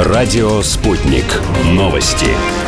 Радио «Спутник». Новости.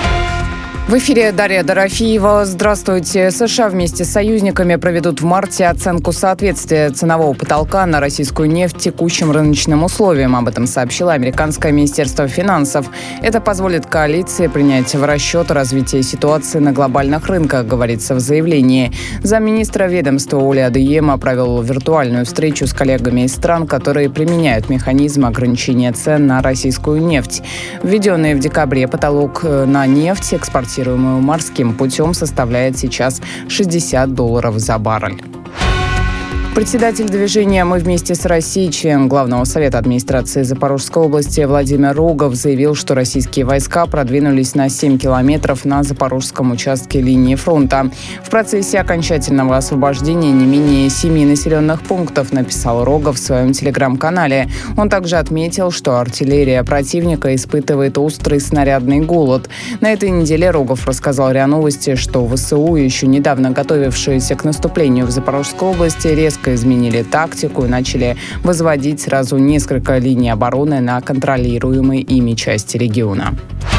В эфире Дарья Дорофеева. Здравствуйте. США вместе с союзниками проведут в марте оценку соответствия ценового потолка на российскую нефть текущим рыночным условиям. Об этом сообщило американское министерство финансов. Это позволит коалиции принять в расчет развитие ситуации на глобальных рынках, говорится в заявлении. Замминистра ведомства Оля Адыема провел виртуальную встречу с коллегами из стран, которые применяют механизм ограничения цен на российскую нефть. Введенный в декабре потолок на нефть, экспортируемую морским путем, составляет сейчас $60 за баррель. Председатель движения «Мы вместе с Россией», член Главного совета администрации Запорожской области Владимир Рогов заявил, что российские войска продвинулись на 7 километров на запорожском участке линии фронта. В процессе окончательного освобождения не менее 7 населенных пунктов, написал Рогов в своем телеграм-канале. Он также отметил, что артиллерия противника испытывает острый снарядный голод. На этой неделе Рогов рассказал РИА Новости, что ВСУ, еще недавно готовившиеся к наступлению в Запорожской области, резко изменили тактику и начали возводить сразу несколько линий обороны на контролируемой ими части региона.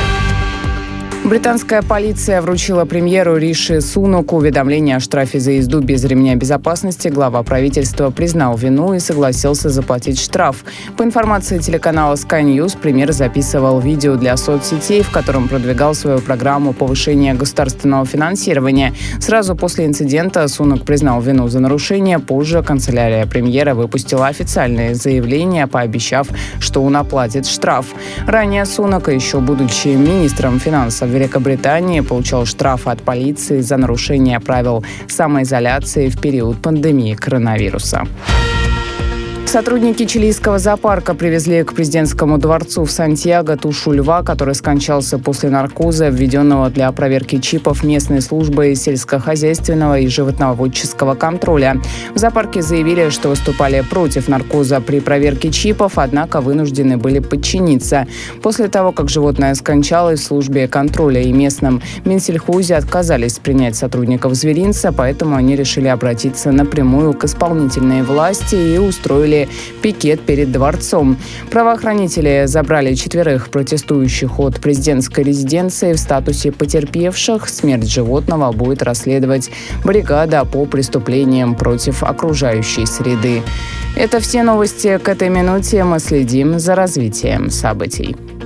Британская полиция вручила премьеру Риши Сунаку уведомление о штрафе за езду без ремня безопасности. Глава правительства признал вину и согласился заплатить штраф. По информации телеканала Sky News, премьер записывал видео для соцсетей, в котором продвигал свою программу повышения государственного финансирования. Сразу после инцидента Сунак признал вину за нарушение. Позже канцелярия премьера выпустила официальное заявление, пообещав, что он оплатит штраф. Ранее Сунак, еще будучи министром финансов Великобритании, получал штрафы от полиции за нарушение правил самоизоляции в период пандемии коронавируса. Сотрудники чилийского зоопарка привезли к президентскому дворцу в Сантьяго тушу льва, который скончался после наркоза, введенного для проверки чипов местной службой сельскохозяйственного и животноводческого контроля. В зоопарке заявили, что выступали против наркоза при проверке чипов, однако вынуждены были подчиниться. После того, как животное скончалось, в службе контроля и местном Минсельхозе отказались принять сотрудников зверинца, поэтому они решили обратиться напрямую к исполнительной власти и устроили пикет перед дворцом. Правоохранители забрали 4 протестующих от президентской резиденции в статусе потерпевших. Смерть животного будет расследовать бригада по преступлениям против окружающей среды. Это все новости к этой минуте. Мы следим за развитием событий.